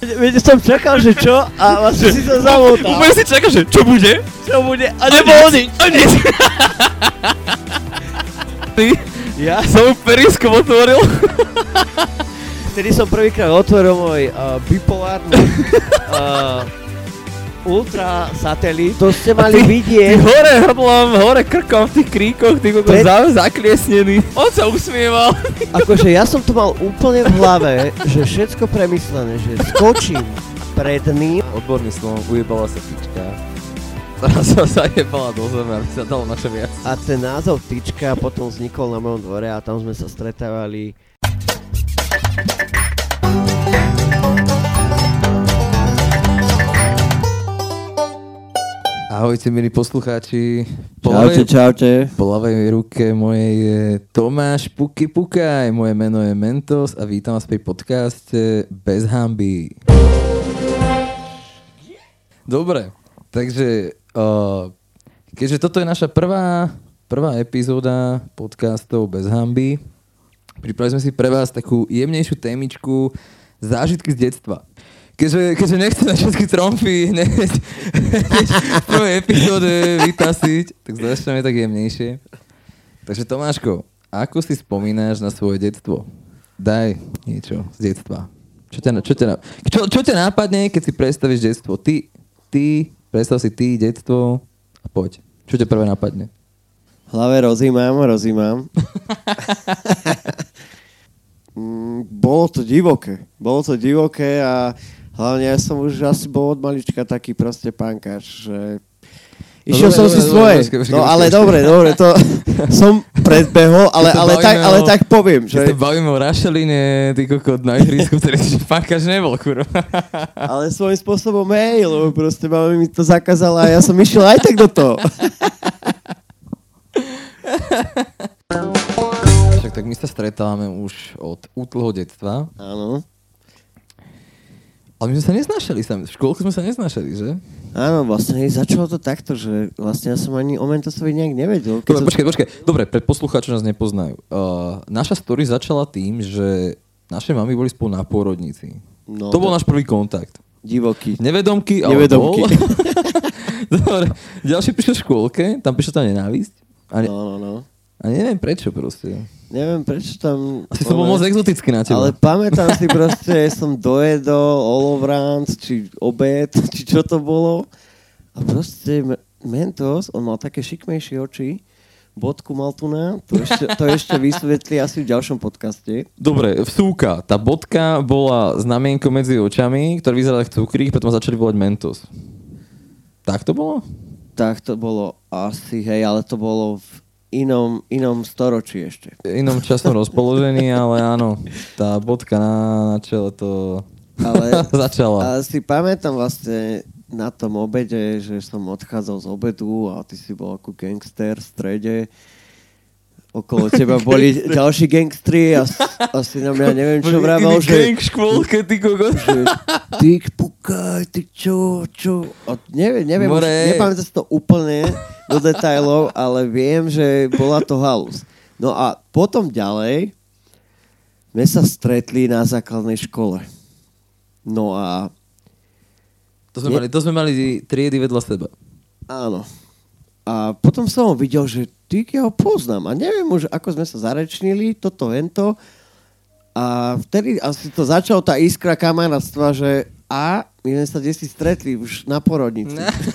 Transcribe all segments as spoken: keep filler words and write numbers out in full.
Veď som čakal, že čo? A vlastne si sa zamotal. Úplne si čakal, že čo bude? Čo bude? A nebolo nič. A nič. Ja som periskom otvoril. Vtedy som prvýkrát otvoril môj uh, bipolárny uh, ultra satelit. To ste mali vidieť. Hore hrdlom, hore krkom v tých kríkoch, ty kokos Pred... zakliesnený. On sa usmieval. Akože ja som to mal úplne v hlave, že všetko premyslené, že skočím pred ním. Odborný slovom, ujebala sa tyčka. Teraz sa zajebala do zeme, aby sa dalo na čo viac. A ten názov tyčka potom vznikol na mojom dvore a tam sme sa stretávali. Ahojte, milí poslucháči. Čaute, čaute. Po ľavej ruke mojej je Tomáš Puky Pukaj. Moje meno je Mentos a vítam vás pri podcaste Bez hanby. Dobre, takže uh, keďže toto je naša prvá, prvá epizóda podcastov Bez hanby, pripravili sme si pre vás takú jemnejšiu témičku zážitky z detstva. Keďže, keďže nechceme všetky tromfy hneď v prvej epizóde vytasiť, tak začneme tak jemnejšie. Takže Tomáško, ako si spomínaš na svoje detstvo? Daj niečo z detstva. Čo ťa, čo ťa, čo, čo ťa nápadne, keď si predstavíš detstvo? Ty, ty, predstav si ty detstvo a poď. Čo ťa prvé nápadne? V hlave rozímam, rozímam. Bolo to divoké. Bolo to divoké a hlavne ja som už asi bol od malička taký proste pankáč, že išiel no, som dobre, si dobre, svoje. Dobre, počkej, no ale počkej. dobre, dobre, to som predbehol, ale, ale, tak, ale o, tak poviem. Že... Keď sa bavíme o rašeline, ty kokot na ihrisku, ktorý si pankáč nebol, kurva. Ale svojím spôsobom hej, lebo proste mama mi to zakázala a ja som išiel aj tak do toho. Však tak my sa stretávame už od útleho detstva. Áno. Ale my sme sa neznášali sami. V škôlke sme sa neznášali, že? Áno, vlastne začalo to takto, že vlastne ja som ani o Mentosovi nejak nevedel. Dobre, som... počkaj, počkaj. Dobre, pre poslucháčov nás nepoznajú. Uh, naša story začala tým, že naše mami boli spolu na pôrodnici. No, to bol náš prvý kontakt. Divoký. Nevedomky, ale Nevedomky. bol. Dobre, ďalší prišiel v škôlke, tam prišla tá nenávisť. A ne... No, no, no. A neviem prečo proste. Neviem prečo tam... Asi som bol moc exotický na teba. Ale pamätám si proste, som dojedol olovrant, či obed, či čo to bolo. A proste Mentos, on mal také šikmejšie oči, bodku mal tu na, to ešte, to ešte vysvetlí asi v ďalšom podcaste. Dobre, vsúka. Tá bodka bola znamienko medzi očami, ktoré vyzerali ako cukrík, potom začali volať Mentos. Tak to bolo? Tak to bolo asi, hej, ale to bolo v inom, inom storočí ešte. Inom časom rozpoložení, ale áno, tá bodka na, na čele to ale, začala. Ale si pamätám vlastne na tom obede, že som odchádzal z obedu a ty si bol ako gangster v strede. Okolo teba boli ďalší gangstri a asi na mňa neviem čo vravel, že... Gang škôlke, ty kokos. Ty Pukaj, ty čo, čo... A neviem, neviem, už, nepamätám si to úplne do detailov, ale viem, že bola to halus. No a potom ďalej sme sa stretli na základnej škole. No a... To sme, ne... mali, to sme mali triedy vedľa seba. Áno. A potom som ho videl, že ty, ja ho poznám. A neviem už, ako sme sa zarečnili, toto, hento. A vtedy asi to začalo tá iskra kamarátstva, že a my sme sa desi stretli už na porodnici.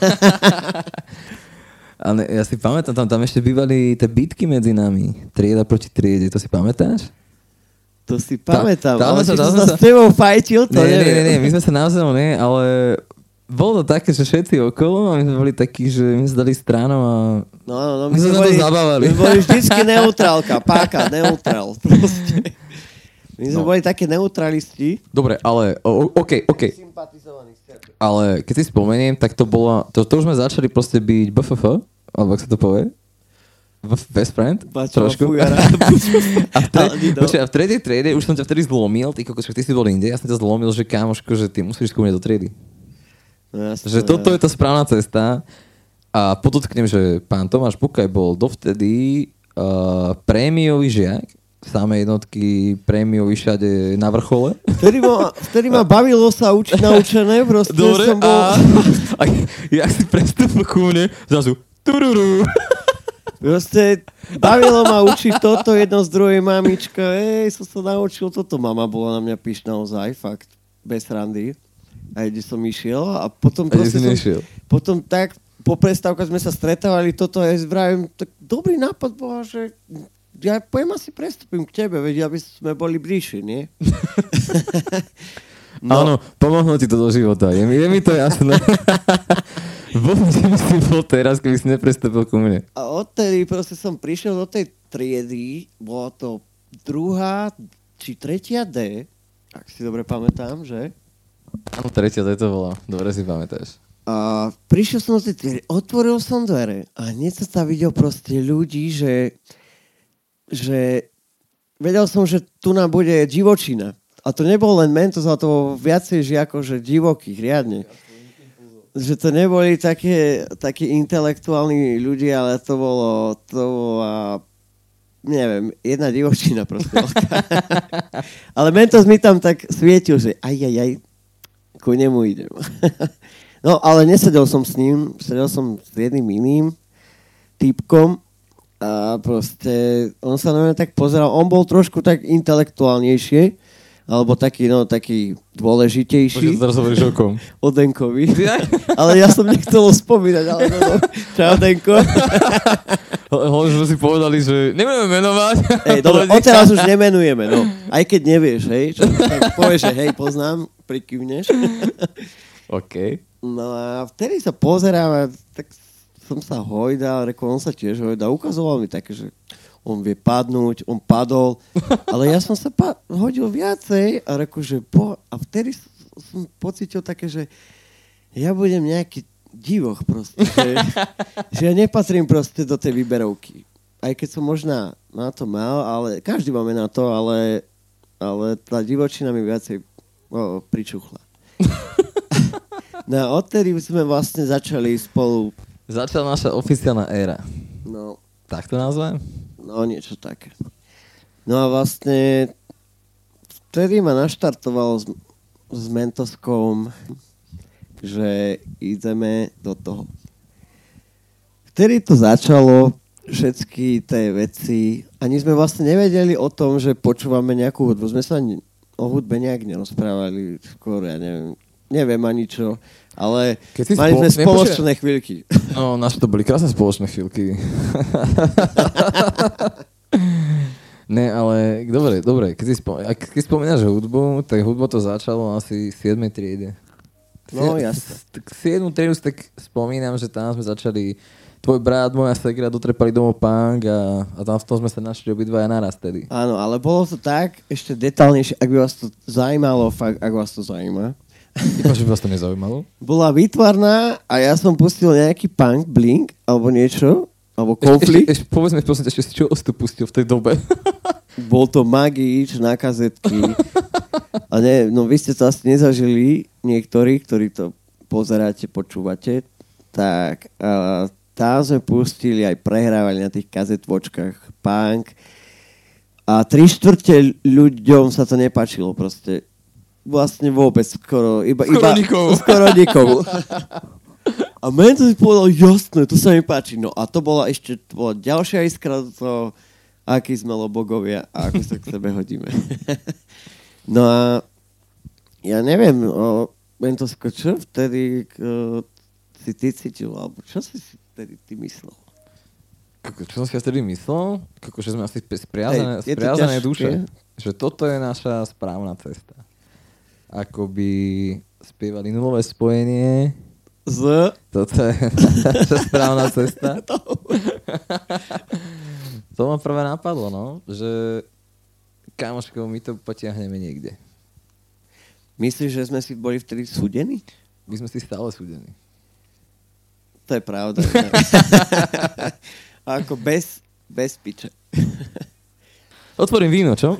Ale ja si pamätám, tam, tam ešte bývali tie bitky medzi nami. Trieda proti triede, to si pamätáš? To si pamätám, tá, ale sa, či sa, som sa s tebou fajtil, to nie, neviem. Nie, nie, nie, my sme sa navzájom, nie, ale... Bolo to také, že všetci okolo a my sme boli takí, že my sme dali stranou a no, no, no, my, my sme sa to zabávali. My sme boli vždycky neutrálka, páka, neutrál. Proste. My sme no. boli také neutralisti. Dobre, ale o, OK, OK. Ale keď si spomeniem, tak to bolo, to, to už sme začali proste byť B F F, alebo ak sa to povie? Best friend? Bačo, trošku. A v, tre- počkej, a v tretej triede už som ťa vtedy zlomil, ty kokos, ty si bol inde, ja som ťa zlomil, že kámoško, že ty musíš skúmať do triedy. No, jasne, že toto ja. je tá správna cesta a podotknem, že pán Tomáš Pukaj bol dovtedy uh, prémiový žiak samé jednotky, prémiu vyšade na vrchole. Vtedy ma, vtedy ma bavilo sa učiť naučené, proste dobre, som bol... a, a jak si prestúpil ku mne, zrazu tururu. Proste bavilo ma učiť toto jedno z druhej, mamička, ej, som sa naučil toto. Mama bola na mňa pyšná ozaj, fakt, bez randy. A kde som išiel a potom proste som... Nešiel. Potom tak, po prestávkach sme sa stretávali, toto ja vravím, tak dobrý nápad bola, že ja pojem asi prestúpim k tebe, veď aby sme boli bližšie, nie? No. Áno, pomohlo ti to do života, je mi, je mi to jasné. Bože, by si bol teraz, keby si neprestúpil ku mne. A odtedy proste som prišiel do tej triedy, bola to druhá či tretia D, ak si dobre pamätám, že? Áno, tretia D to bola, dobre si pamätáš. A prišiel som do tej triedy, otvoril som dvere a hneď sa tam videl proste ľudí, že že vedel som, že tu nám bude divočina. A to nebol len Mentos, ale to bolo viacej žiakov, že divokých, riadne. Že to neboli také, takí intelektuálni ľudia, ale to bolo, to bola, neviem, jedna divočina proste. Ale Mentos mi tam tak svietil, že aj, aj, aj, ku nemu idem. No, ale nesedel som s ním, sedel som s jedným iným týpkom, a proste on sa na mňa tak pozeral, on bol trošku tak intelektuálnejšie, alebo taký, no, taký dôležitejší. Počkej, teraz hovoríš o kom? O Denkovi. Ale ja som nechcel spomínať, ale no, čau Denko. Hlavne sme si povedali, že nebudeme menovať. Hej, dobre, odteraz už nemenujeme, no. Aj keď nevieš, hej, čo, tak povieš, že hej, poznám, prikyvneš. OK. No a vtedy sa pozerám, tak som sa hojdal, rekol, on sa tiež hojdal. Ukazoval mi také, že on vie padnúť, on padol, ale ja som sa pa- hodil viacej a rekol, že po... A vtedy som pocítil také, že ja budem nejaký divoch proste, že, že ja nepatrím proste do tej výberovky. Aj keď som možná na to mal, ale každý máme na to, ale, ale tá divočina mi viacej o, pričuchla. No a odtedy sme vlastne začali spolu... Začala naša oficiálna éra. No. Tak to nazvem? No, niečo také. No a vlastne vtedy ma naštartovalo s, s Mentoskom, že ideme do toho. Vtedy to začalo, všetky tie veci. Ani sme vlastne nevedeli o tom, že počúvame nejakú hudbu. Sme sa o hudbe nejak nerozprávali. Skôr, ja neviem, neviem ani čo. Ale mali spol- sme spoločné nepočia... chvíľky. No, naše to boli krásne spoločné chvíľky. Ne, ale dobre, dobre. Keď si, spom- keď si spomínaš hudbu, tak hudba to začalo asi v siedmej triede. No, jasne. Tak siedmu triedu tak spomínam, že tam sme začali, tvoj brat, moja segra dotrepali domov punk a, a tam v tom sme sa našli obidvaja naraz tedy. Áno, ale bolo to tak, ešte detálnejšie, ak by vás to zaujímalo, fakt, ak vás to zaujíma. Iba, že by vás to nezaujímalo? Bola výtvarná a ja som pustil nejaký punk, Blink, alebo niečo, alebo Conflict. Ešte, ešte, povedz mi, prosím, ešte čo si to pustil v tej dobe? Bol to Magič na kazetky. A ne, no vy ste to asi nezažili, niektorí, ktorí to pozeráte, počúvate, tak uh, tam sme pustili aj prehrávali na tých kazetvočkách punk a tri štvrte ľuďom sa to nepáčilo proste. Vlastne vôbec, skoro, iba, skoro iba nikomu. Skoro nikomu. A mene to si povedal, jasné, to sa mi páči. No a to bola ešte to bola ďalšia iskra do toho, akí sme lobogovia a ako sa k sebe hodíme. No a ja neviem, o, Mentosko, čo vtedy o, si ty cítil, alebo čo si si vtedy ty myslel? Kako, čo som si ja vtedy myslel? Kako, že sme asi spriazané, Ej, spriazané duše. Že toto je naša správna cesta. Akoby spievali nulové spojenie. Z? Toto je naša správna cesta. To ma prvé napadlo, no, že kamoško, my to potiahneme niekde. Myslíš, že sme si boli vtedy súdení? My sme si stále súdení. To je pravda. Ako bez, bez piče. Otvorím víno, čo?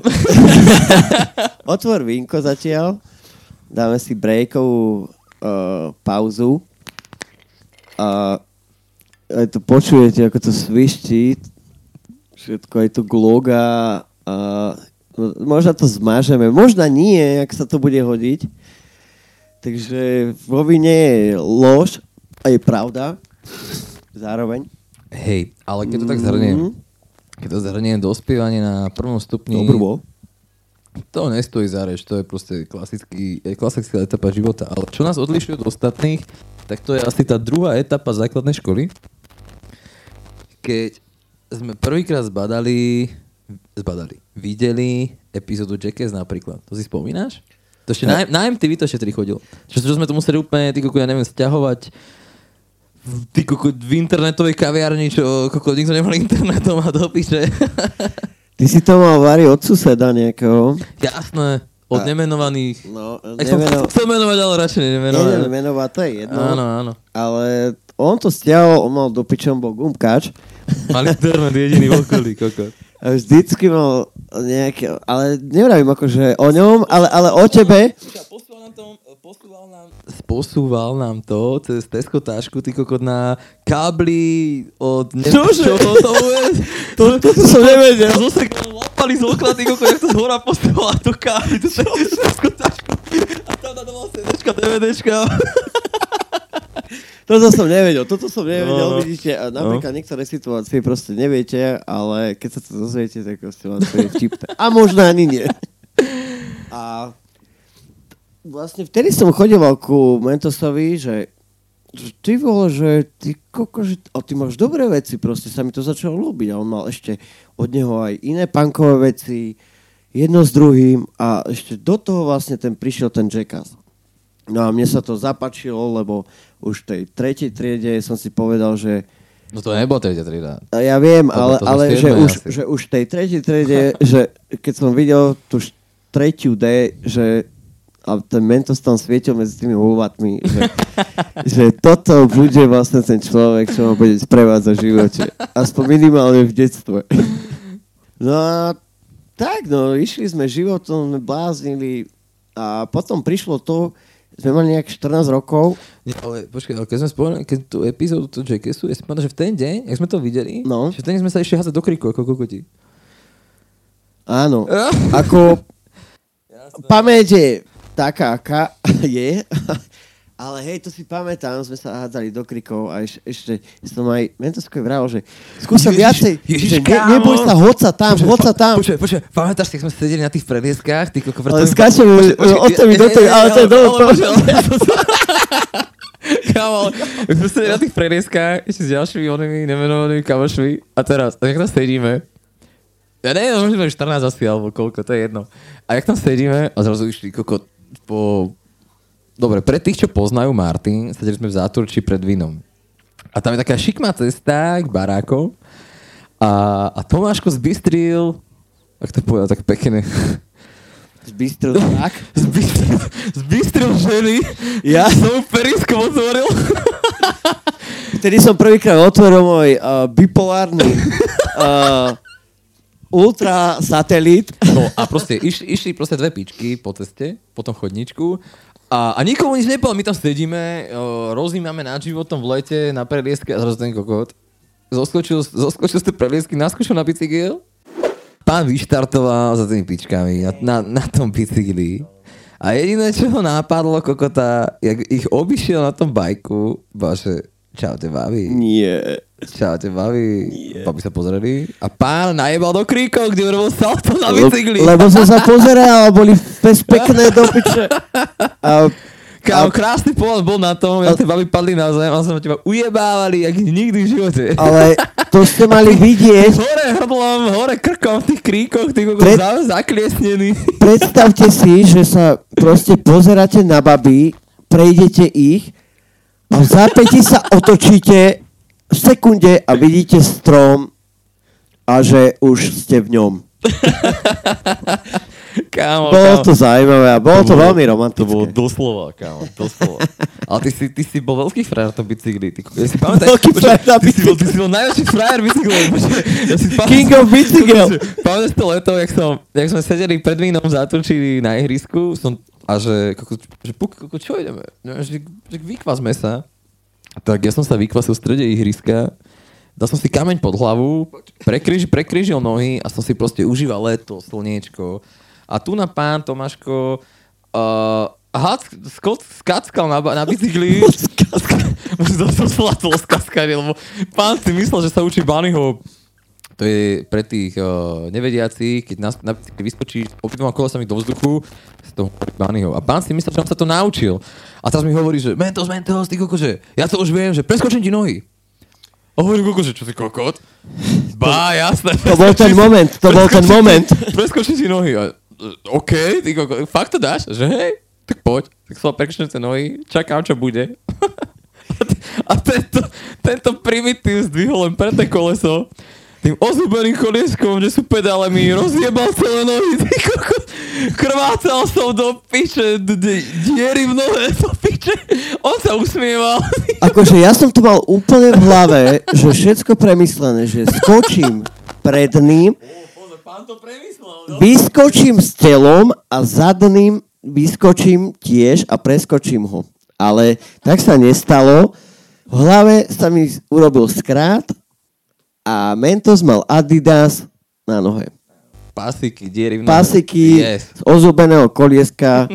Otvor vínko zatiaľ. Dáme si breakovú uh, pauzu. A aj to počujete, ako to sviští. Všetko aj to gloga. Uh, možno to zmážeme, možno nie, ak sa to bude hodiť. Takže vo vine je lož a je pravda. Zároveň. Hej, ale keď to tak zhrniem, mm. keď to zhrniem do spievania na prvom stupni, Dobrú. To nestojí za reč, to je proste klasický, klasická etapa života. Ale čo nás odlišuje od ostatných, tak to je asi tá druhá etapa základnej školy. Keď sme prvýkrát zbadali, zbadali, videli epizódu Jackass napríklad. To si spomínaš? To ešte ja. na, na em té vé to ešte tri chodilo. Čo, čo sme to museli úplne, ty koko, ja neviem, sťahovať ty koko, v internetovej kaviarni, čo koko, nikto nemal internetom a dopíše. Ty si to mal vari od suseda nejakého. Jasné, od a, nemenovaných. No, nemeno... Chcel menovať, ale radšej nemenovať. Nie, nemenovať, to je jedno. Áno, áno. Ale on to stiahol, on mal do pičom, bol gumpkač. Mali internet jediný v okolí, kokot. A vždycky mal nejaké, ale nevravím akože o ňom, ale, ale o tebe. Posúval nám to, posúval nám, posúval nám to cez Tesco tášku, ty kokot, na kábli od... Čože? Čo to je? To, to, to som nevedel. To zase lapali z okna, ty kokot, jak to z hora posúvala to kábli, to Tesco tášku. A tam nadoval CDčka, DVDčka. Toto som nevedel, toto som nevedel, no, vidíte, a napríklad no. niektoré situácie proste neviete, ale keď sa to dozviete, tak proste vám to je vtipné. A možno ani nie. A vlastne vtedy som chodieval ku Mentosovi, že, že ty vole, že ty koko, že a ty máš dobré veci, proste sa mi to začalo ľúbiť a on mal ešte od neho aj iné punkové veci, jedno s druhým a ešte do toho vlastne ten prišiel ten Jackass. No a mne sa to zapáčilo, lebo už v tej tretej triede som si povedal, že... No to nebola tretia trieda. Ja viem, ale, ale že, už, že už v tej tretej triede, že keď som videl tú tretiu D, že a ten Mentos tam svietil medzi tými húvatmi, že, že toto bude vlastne ten človek, čo ma bude sprevádzať v živote. Aspoň minimálne v detstve. No a tak, no, išli sme životom, sme bláznili a potom prišlo to, sme mali nejak štrnásť rokov. Nie, ale počkaj, ale keď sme spomenuli, keď tú epizódu tú Jackassu, ja si pamätám, že v ten deň, jak sme to videli, no. že v ten deň sme sa išli házať do kriku, ako kokoti. Áno, ako pamäť je taká, aká je, ale hej, to si pamätám, sme sa hádzali do krikov a eš, ešte som aj Mentosko vravel, že skúšam viacej, Ježiš, že ne, neboj sa, hoď sa tam, hoď sa tam. Počkaj, počkaj, pamätáš, keď sme sedeli na tých prelieskách, ty koko... Ale skáčeme od teby do tej, ale to je dole. Kámo, my sme sedeli na tých prelieskách, ešte s ďalšími onými nemenovanými kamošmi a teraz, a jak tam sedíme, ja neviem, možno štrnásť asi, alebo koľko, to je jedno. A jak tam sedíme a zrazu išli koko po... Dobre, pre tých, čo poznajú Martin, sedeli sme v Záturči pred vínom. A tam je taká šikmá cesta k barákom a, a Tomáško zbystril, ak to povedal tak pekne. Zbystril tak? Zbystril, zbystril ženy. Ja som periskom otvoril. Vtedy som prvýkrát otvoril môj uh, bipolárny uh, ultra satelit. No a proste išli, išli proste dve pičky po ceste, po tom chodničku. A, a nikomu nič nepovedal, my tam sedíme, rozímame nad životom v lete na prelieske a zrazu ten kokot zoskočil, zoskočil z tej preliesky, naskočil na bicykel. Pán vyštartoval za tými pičkami na, na, na tom bicykli. A jediné, čo ho nápadlo kokota, jak ich obišiel na tom bajku, bože, čaute babi. Nie. Čaute babi. Nie. Babi sa pozreli a pán najebal do kríkov, kde urobil salto na bicykli. Le, lebo som sa pozeral a boli pes pekné do piče. A, Kámo, krásny pohľad bol na tom, ja tie babi padli na zem a som teba ujebávali, jak nikdy v živote. Ale to ste mali vidieť. Hore hrdlom, hore krkom v tých kríkoch, ty kokos Pred... zakliesnený. Predstavte si, že sa proste pozeráte na babi, prejdete ich a v zápäti sa otočíte v sekunde a vidíte strom a že už ste v ňom. Kámo, bolo kámo. to zaujímavé a bolo to, to bolo, veľmi romantické. To bolo doslova, kámo, doslova. Ale ty si, ty si bol veľký frajer na tom bicykli. Ty, ja si pamätaj, veľký frajer na bicykli. Ty si bol, ty si bol najväčší frajer bicykli. Ja si pamätaj, King of bicycle. Pamätaj to leto, jak, som, jak sme sedeli pred vínom, zatrčili na ihrisku som, a že, koko, že puk, koko, čo ideme? Že, že vykvasme sa. Tak ja som sa vykvasil v strede ihriska dal som si kameň pod hlavu, prekryž, prekryžil nohy a som si proste užíval leto, slniečko. A tu na pán Tomáško uh, Hac, skot, skackal na, na bicykli. Možno som slatol skaskali, lebo pán si myslel, že sa učí bunnyhop. To je pre tých uh, nevediacich, keď na, na bicykli vyskočíš obidvoma kolesami do vzduchu, z toho bunnyhop. A pán si myslel, že on sa to naučil. A teraz mi hovorí, že Mentos, Mentos, ty koko, že ja to už viem, že preskočím ti nohy. A hovorím koko, že čo si kokot? Bá, jasné. To bol ten moment, to bol ten moment. Preskočím ti nohy. A, OK, ty koko, fakt to dáš? Že hej? Tak poď, tak som prekšňujúce nohy, čakám, čo bude. A tento, tento primitív zdvihol len preté koleso, tým ozúbeným kolieskom, že sú pedále, mi rozjebal celé nohy, ty koko, krvácal som do piče, diery v nohe, do piče, on sa usmieval. Akože ja som to mal úplne v hlave, že všetko premyslené, že skočím pred ním, vyskočím s telom a zadným vyskočím tiež a preskočím ho. Ale tak sa nestalo. V hlave sa mi urobil skrát a Mentos mal Adidas na nohe. Pasiky, diery v nohe. Pasiky yes. Z ozúbeného kolieska.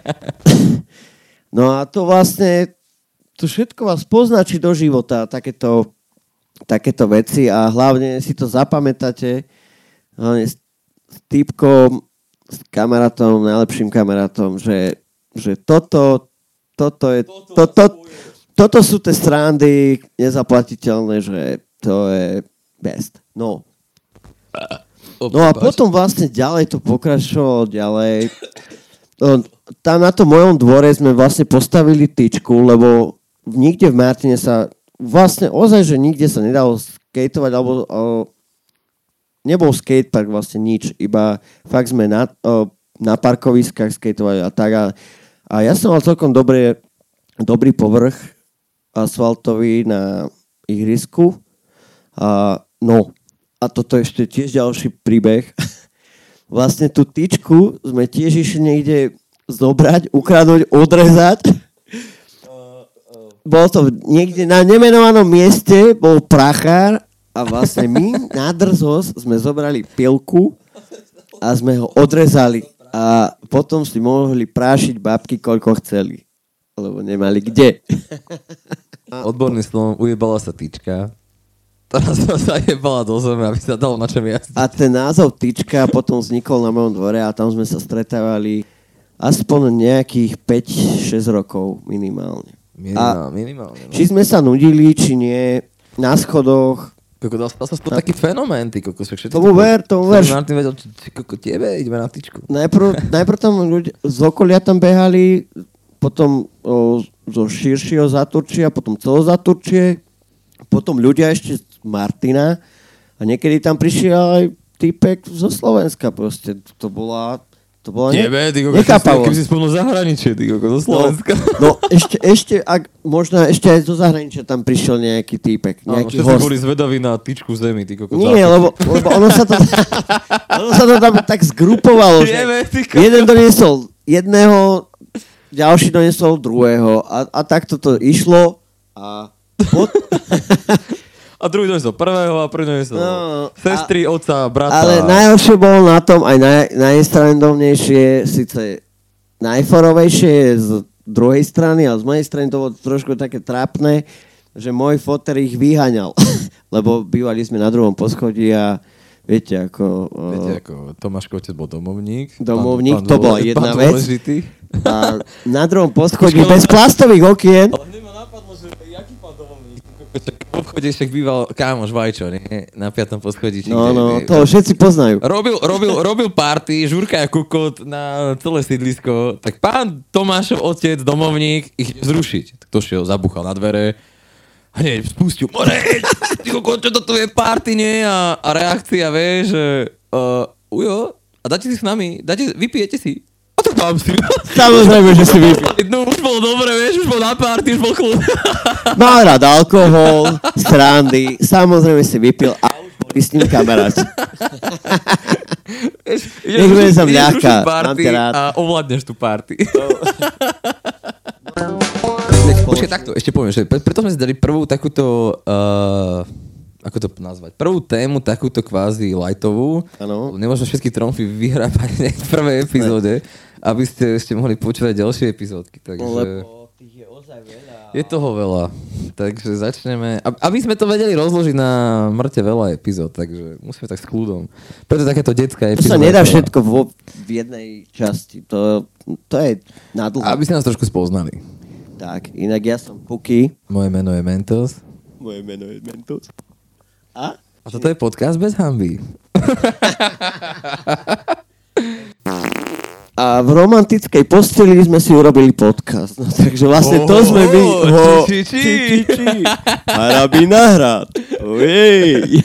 No a to vlastne, to všetko vás poznačí do života, takéto, takéto veci a hlavne si to zapamätáte hlavne s, s týpkom, s kamarátom, najlepším kamarátom, že, že toto, toto je, to, to, toto sú tie srandy nezaplatiteľné, že to je best. No. No a potom vlastne ďalej to pokračovalo ďalej. Tam na tom mojom dvore sme vlastne postavili tyčku, lebo nikde v Martine sa, vlastne ozaj, že nikde sa nedalo skateovať, alebo nebol skatepark vlastne nič, iba fakt sme na, o, na parkoviskách skateovali a tak. A, a ja som mal celkom dobrý, dobrý povrch asfaltový na ihrisku. A, no, a toto ešte tiež ďalší príbeh. Vlastne tú tyčku sme tiež išli niekde zobrať, ukradnúť, odrezať. Bol to niekde na nemenovanom mieste, bol prachár. A vlastne my na drzosť sme zobrali pilku a sme ho odrezali. A potom si mohli prášiť babky, koľko chceli. Lebo nemali kde. Odborným slovom, ujebala sa tyčka. Teraz sa jebala do zeme, aby sa dalo na čom jazdiť. A ten názov tyčka potom vznikol na mojom dvore a tam sme sa stretávali aspoň nejakých päť šesť rokov minimálne. Minimálne, minimálne. No. Či sme sa nudili, či nie, na schodoch. Koko, dal sa to taký fenomén, ty koko. Tomu ver, tomu ver. Martin vedel, či koko tebe, ideme na tyčku. Najprv, najprv tam ľudia z okolia tam behali, potom o, zo širšieho Zaturčia, potom celozaturčie, potom ľudia ešte z Martina a niekedy tam prišiel aj týpek zo Slovenska proste. To bola... To bola ne- Tebe, ty koko, keby si spomnul zahraničie, ty koko, zo Slovenska. No, no ešte, ešte, ak, možno ešte aj zo zahraničia tam prišiel nejaký týpek, nejaký host. host. Áno, boli zvedaví na tyčku zemi, ty koko. Nie, lebo, lebo ono sa to ono sa to tam tak zgrupovalo, že jeden doniesol jedného, ďalší doniesol druhého a, a takto to išlo a pod... A druhý doniesol prvého a prvý doniesol no, sestry, a, otca, brata. Ale najhoršie bolo na tom, aj naj, najstrandovnejšie, síce najforovejšie je z druhej strany, ale z mojej strany to bolo trošku také trápne, že môj foter ich vyháňal. Lebo bývali sme na druhom poschodí a viete, ako... Viete, ako Tomáško otec bol domovník. Domovník, pán, to pán, bola jedna vec. Dôležitý. A na druhom poschodí bez plastových okien... Ale mne ma napadlo, že jaký pán domovník? V obchode však býval kámoš Vajčo, nie? Na piatom poschodí. No, no, to všetci poznajú. Robil, robil, robil party, žurka a kukot na celé sídlisko. Tak pán Tomášov otec, domovník, ich zrušiť. Tak to šiel, zabuchal na dvere. A nie, spustil. More, ty kukot, čo toto je party, nie? A, a reakcia, vieš, že uh, ujo, a dáte si s nami, dáte, vypijete si. A tak dám si. Samozrejme, že si vypil. No už bolo dobre, vieš, už bol na party, už bol kľud. Mal rád alkohol, srandy, samozrejme si vypil a už boli s ním kamaráti. Nech bude sa mňaká, mám ťa rád. A ovládneš tú party. Počkaj, takto, ešte poviem, že preto sme si dali prvú takúto... Uh, ako to nazvať, prvú tému, takúto kvázi lightovú. Áno. Nemôžeme všetky tromfy vyhrábať v prvej epizóde, aby ste ešte mohli počúvať ďalšie epizódky. Takže... Lebo tých je ozaj veľa. Je toho veľa. Takže začneme. Aby sme to vedeli rozložiť na mŕte veľa epizód, takže musíme tak s kľudom. Preto takéto detská epizóda. To sa nedá všetko vo, v jednej časti. To, to je na dlho. Aby ste nás trošku spoznali. Tak, inak ja som Puky. Moje meno je Mentos. Moje meno je Mentos. A? A toto je podcast bez hanby. A v romantickej posteli sme si urobili podcast. No, takže vlastne oh, to sme my. Oh, či, či, či. či, či, či. Harabí nahrad. Ojej.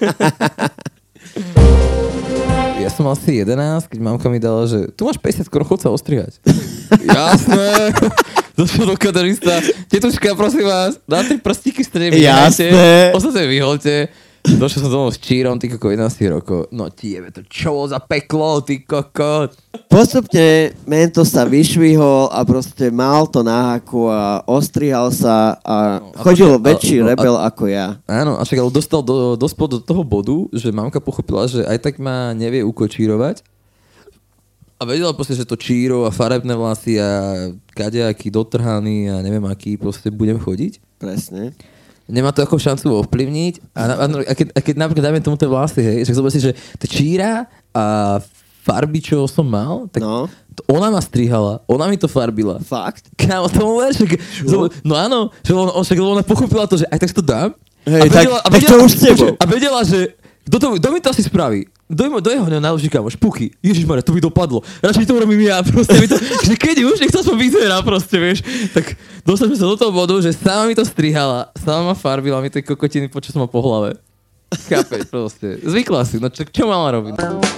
Ja som asi jedenásť, keď mamka mi dala, že tu máš päťdesiat korún, chod sa ostrihať. Jasné. Došlo do kaderista. Tetuška, prosím vás, na tri prstíky ste nevyhajte. Jasné. Ostatné vyhoďte. Došiel som domov s čírom, ty koko, jedenásť rokov. No tiebe, to čo za peklo, ty kokot. Postupne Mentos sa vyšvihol a proste mal to na háku a ostrihal sa a no, chodil a väčší a, rebel a, ako ja. Áno, a však ale dostal do, dospel do toho bodu, že mamka pochopila, že aj tak ma nevie ukočírovať. A vedela proste, že to číro a farebné vlasy a kadejaký dotrhaný a neviem aký proste budem chodiť. Presne. Nemá to ako šancu ovplyvniť. A, a, a, keď, a keď napríklad dáme tomu tie vlasy, hej, že zober si, že tá číra a farby, čo som mal, tak no. to ona ma strihala, ona mi to farbila. Fakt? Kámo, tomu vieš, no áno, že on, on, však, ona pochopila to, že aj tak si to dám. Hej, a vedela, tak, a vedela, to už s tebou. A vedela, že kto, to, kto mi to asi spraví? Do, do jeho najlepší kamoš, Puky. Ježišmarja, to by dopadlo. Radšej to urobím ja, proste. Mi to, že keď už, nech to som vyzerá, proste, vieš. Tak dostali sme sa do toho bodu, že sama mi to strihala, sama ma farbila mi tie kokotiny, počas ma po hlave. Chápeš, proste. Zvykla si, no čo, čo mala robiť?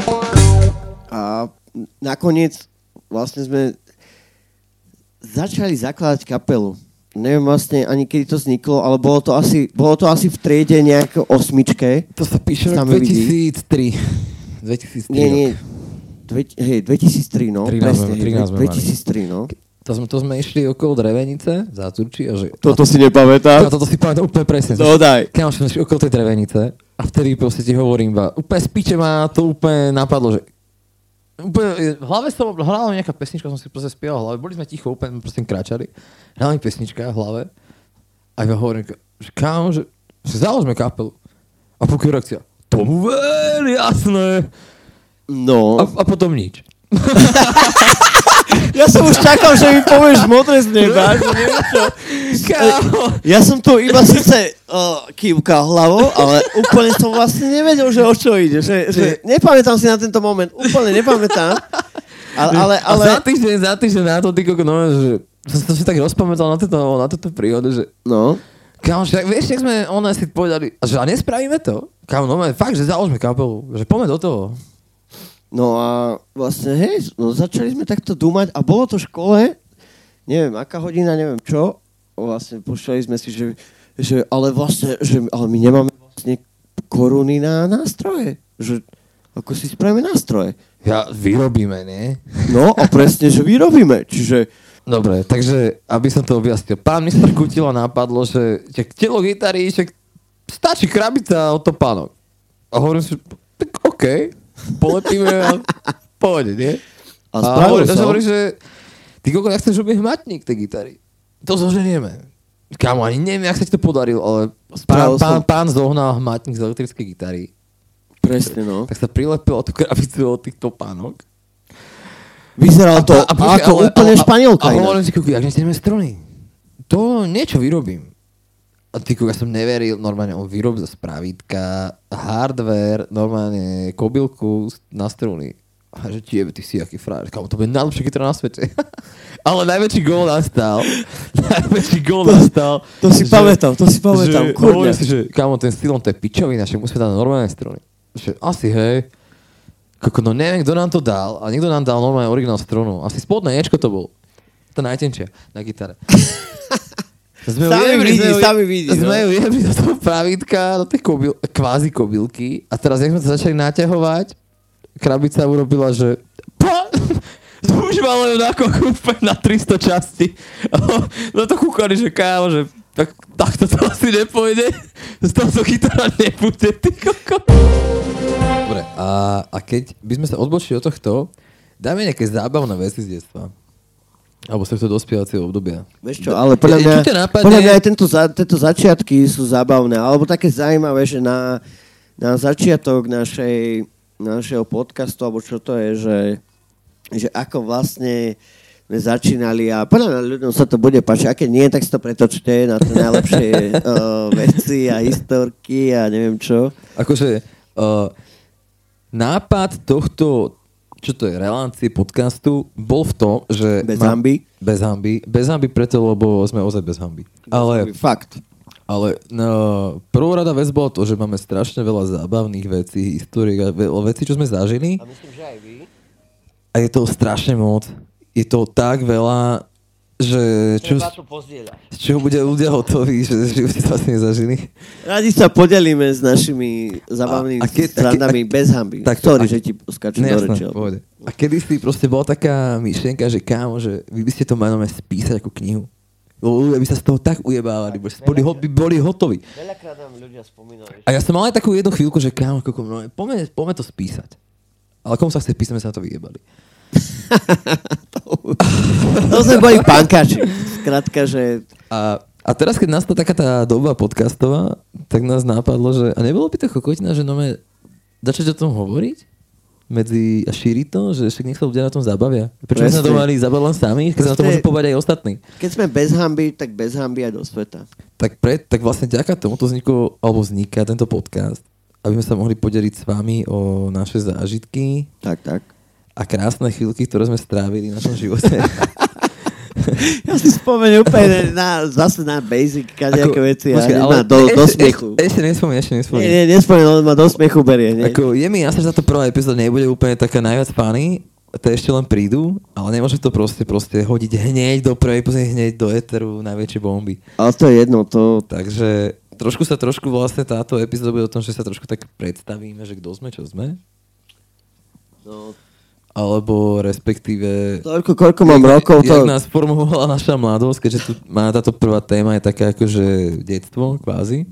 A nakoniec vlastne sme začali zakladať kapelu. Neviem vlastne ani kedy to vzniklo, ale bolo to asi, bolo to asi v triede nejaké osmičke. To sa píše rok dvetisíctri. dvetisíctri Nie, nie. Dve, hej, dvetisíctri, no. trinásť, presne, hej, dvetisíctri, no. To sme, to sme išli okolo Drevenice, v Záturči. A že, toto si nepamätám. No, toto si pamätám úplne presne. No daj. Keď sme išli okolo tej Drevenice a vtedy proste ti hovorím, ba, úplne z piče ma to úplne napadlo, že úplne, v hlave som, hrala nejaká pesnička, som si proste spieval v hlave, boli sme ticho, úplne proste kráčali. Hrala mi pesnička v hlave a ja hovorím, že kámo, že, že založme kapelu. A pokiaľ reakcia, tomu ver, jasné. No. A, a potom nič. Ja som už čakal, že mi povieš modré z neba, že neviem čo. Kámo. Ja som tu iba síce uh, kývkal hlavou, ale úplne som vlastne nevedel, že o čo ide. Že, že nepamätám si na tento moment, úplne nepamätám. Ale, ale, ale... A za týždeň, za týždeň na to, ty koko, no, že som si tak rozpamätal na túto, na túto príhodu, že... No. Kámo, že vieš, jak sme ona si povedali, že a nespravíme to? Kámo, no fakt, že založme kapelu, že poďme do toho. No a vlastne, hej, no začali sme takto dúmať a bolo to v škole, neviem, aká hodina, neviem čo, vlastne púšťali sme si, že, že ale vlastne, že ale my nemáme vlastne koruny na nástroje, že ako si spravíme nástroje. Ja, vyrobíme, nie? No a presne, že vyrobíme, čiže... Dobre, takže, aby som to objasnil, pán mister Kutila napadlo, že telo gitary, že stačí krabica od topánok. A hovorím si, tak okej. Okay. Polepíme a pôjde, nie? A spravil som. A hovorí, že ty koľko, jak chceš robiť hmatník tej gitary? To zoženieme. Kámo, ani neviem, jak sa ti to podaril, ale pán, pán, pán zohnal hmatník z elektrickej gitary. Presne, no. Tak sa prilepilo tú krabicu od tých topánok. Vyzeralo to a, a, a, ako ale, úplne a, španielka. A, a hovorím si, jak nechceme struny. To niečo vyrobím. A ty, ja som neveril, normálne on vyrobil z pravítka, hardware, normálne kobylku na struny. A že tiebe, ty si aký frajer. Kámo, to bude najlepšie kytara na svete. Ale najväčší gól nastal. najväčší gól nastal. To si že, pamätám, to si pamätám. Hovorím si, že kámo, ten stylom, to je pičovina, že musíme dať normálne struny. Že asi, hej. Koko, no neviem, kto nám to dal, a niekto nám dal normálne originál strunu. Asi spodné Ečko to bol. To najtenšia na gitare. Sme sami jebli, vidí, sami vidí. Sme ju jebli do toho pravítka, do tej kobyl, kvázi kobylky. A teraz, jak sme to začali naťahovať, krabica urobila, že už malo ju na koku na tristo časti. No to kúkali, že kámo, že Tak, tak to asi nepôjde. Z toho kytara nebude, ty koko. Dobre, a, a keď by sme sa odbočili od tohto, dáme nejaké zábavné veci z detstva. Alebo z tohto dospievacieho obdobia. Vieš čo, ale podľa mňa, napadne... podľa mňa aj tento, tento začiatky sú zábavné, alebo také zaujímavé, že na, na začiatok našej, našeho podcastu, alebo čo to je, že, že ako vlastne sme začínali a podľa mňa ľuďom sa to bude páčiť. A keď nie, tak si to pretočte na tie najlepšie uh, veci a historky a neviem čo. Akože uh, nápad tohto, čo to je, relácie podcastu, bol v tom, že... Bez má... hamby? Bez hamby. Bez hamby preto, lebo sme ozaj bez hamby. Bez ale... hamby. Fakt. Ale no, prvorada vec bola to, že máme strašne veľa zábavných vecí, histórií a veľa vecí, čo sme zažili. A myslím, že aj vy. A je to strašne moc. Je to tak veľa, že... Čo, z čoho bude ľudia hotoví, že v živote to vlastne nezažili. Radi sa podelíme s našimi zabavnými strandami bez hamby. Tak, Sorry, a, že ti skáčem do reči. A kedysi proste bola taká myšlienka, že kámo, že vy by ste to mali spísať ako knihu. Ľudia by sa z toho tak ujebávali, by boli, by boli hotoví. Veľakrát nám ľudia spomínali. A ja som mal aj takú jednu chvíľku, že kámo, no, poďme, poďme to spísať. Ale komu sa chce písať, sme sa na to vyjebali. to, to sme boli pankači. Skrátka, že... A, a teraz, keď nastala taká tá doba podcastová, tak nás nápadlo, že... A nebolo by to chokotina, že no me... začať o tom hovoriť? Medzi... A šíriť to? Že však nech sa ľudia na tom zabavia. Prečo sme sa to mali zabavať len sami? Keď sa na to môžu povedať aj ostatní. Keď sme bez hanby, tak bez hanby aj do sveta. Tak, pre, tak vlastne ďaká tomuto vzniklo, alebo vzniká tento podcast, aby sme sa mohli podeliť s vami o naše zážitky. Tak, tak. A krásne chvíľky, ktoré sme strávili v našom živote. Ja si spomenul úplne na, zase na basic, kadejaké veci a ale do, do smiechu. Ešte, ešte nespomenul, ešte nespomenul. Nie, nie, nespomenul, ma do smiechu berie. Nie? Ako, je mi jasné, že táto prvá epizóda nebude úplne taká najviac funny, to ešte len prídu, ale nemôže to proste, proste hodiť hneď do prvej epizódy, hneď do éteru najväčšie bomby. Ale to je jedno, to... Takže trošku sa trošku vlastne táto epizóda bude o tom, že sa trošku tak predstavíme, že kto sme, čo sme. No... Alebo respektíve... Toľko, koľko mám jak, rokov, to... Jak nás formovala naša mladosť, keďže tu má táto prvá téma je taká akože detstvo, kvázi.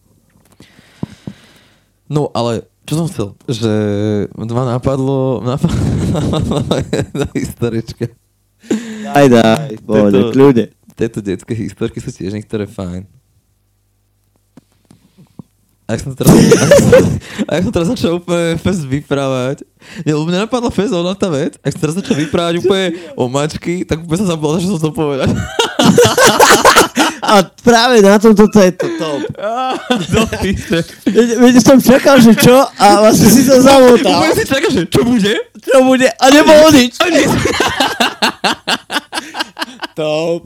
No, ale čo som chcel? Že ma napadlo... Napadlo jedna historička. Daj, daj, pohode, kľude. Tieto detské historky sú tiež niektoré fajn. A jak som teraz, a jak som teraz začal úplne fest vyprávať, nie, lebo mňa napadla fest ona tá vec, a jak som teraz začal vyprávať úplne o mačky, tak úplne sa zabudol, že som to povedať. A práve na tom toto je to top. Veď som čakal, že čo, a vlastne si sa zamotal. Úplne si čakal, že čo bude? Čo bude, a nebolo nič. A nič. Top.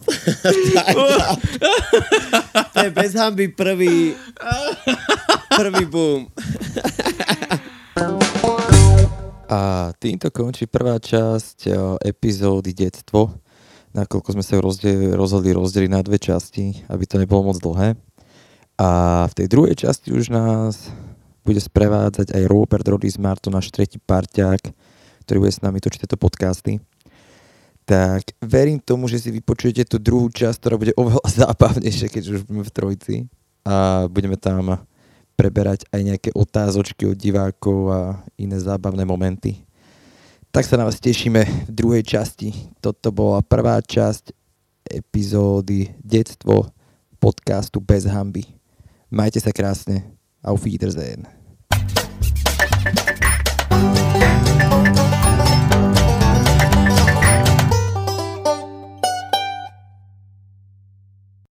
To je bez hanby prvý prvý boom. A týmto končí prvá časť epizódy Detstvo, nakoľko sme sa rozdiel, rozhodli rozdeliť na dve časti, aby to nebolo moc dlhé. A v tej druhej časti už nás bude sprevádzať aj Robert Roddy Marto, náš tretí parťák, ktorý bude s nami točiť tieto podcasty. Tak verím tomu, že si vypočujete tú druhú časť, ktorá bude oveľa zábavnejšia, keď už budeme v trojici. A budeme tam preberať aj nejaké otázočky od divákov a iné zábavné momenty. Tak sa na vás tešíme v druhej časti. Toto bola prvá časť epizódy Detstvo podcastu Bez hanby. Majte sa krásne. Auf Wiedersehen.